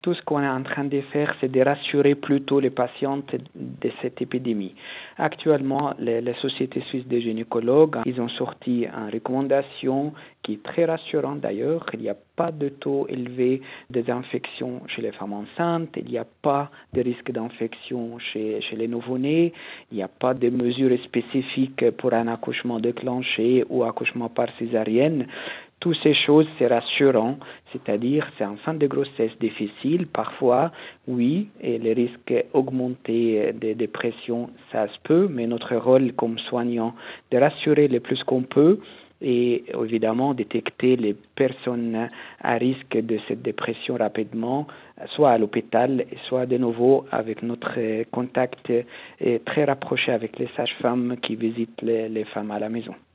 Tout ce qu'on est en train de faire, c'est de rassurer plutôt les patientes de cette épidémie. Actuellement, les sociétés suisses de gynécologues, ils ont sorti une recommandation qui est très rassurante d'ailleurs. Il n'y a pas de taux élevé des infections chez les femmes enceintes, il n'y a pas de risque d'infection chez les nouveau-nés, il n'y a pas de mesures spécifiques pour un accouchement déclenché ou accouchement par césarienne. Toutes ces choses, c'est rassurant, c'est-à-dire c'est en fin de grossesse difficile, parfois, oui, et les risques augmentés de dépression, ça se peut, mais notre rôle comme soignant, de rassurer le plus qu'on peut et évidemment détecter les personnes à risque de cette dépression rapidement, soit à l'hôpital, soit de nouveau avec notre contact très rapproché avec les sages-femmes qui visitent les femmes à la maison.